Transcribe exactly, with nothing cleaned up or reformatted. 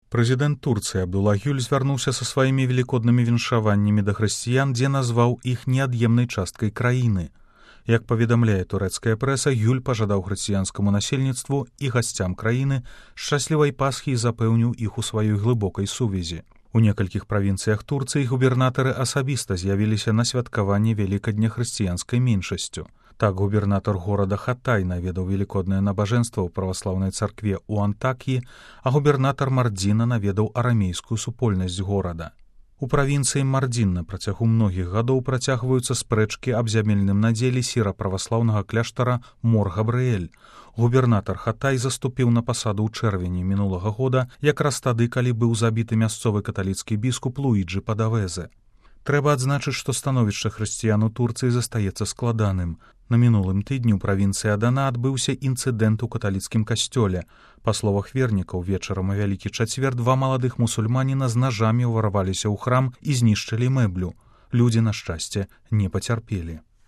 Прэзідэнт Турцыі Абдулла Гюль звярнуўся са сваімі велікоднымі віншаваннямі да хрысціян, дзе назваў іх неад'емнай часткай краіны. Як паведамляе турэцкая прэса, Гюль пажадаў хрысціянскаму насельніцтву і гасцям краіны шчаслівай Пасхі і запэўніў іх у сваёй глыбокай сувязі. У некалькіх правінцыях Турцыі губернатары асабіста з'явіліся на святкаванні вялікадня хрысціянскай меншасцю. Так губернатар горада Хатай наведаў велікоднае набажэнства ў праваслаўнай царкве ў Антакіі, а губернатар Мардзіна наведаў арамейскую супольнасць горада. У правінцыі Мардзін на працягу многіх гадоў працягваюцца спрэчкі аб зямельным надзеле сіра-праваслаўнага кляштара Мор-Габрыэль. Губернатар Хатай заступіў на пасаду ў чэрвені мінулага года, якраз тады, калі быў забіты мясцовы каталіцкі біскуп Луіджы Падавезе. Трэба адзначыць, што становішча хрысціян у Турцыі застаецца складаным. На мінулым тыдні ў правінцыі Адана адбыўся інцыдэнт у каталіцкім касцёле. Па словах вернікаў, вечарам у Вялікі чацвер два маладых мусульманіна з нажамі ўварваліся ў храм і знішчылі мэблю. Людзі, на шчасце, не пацярпелі.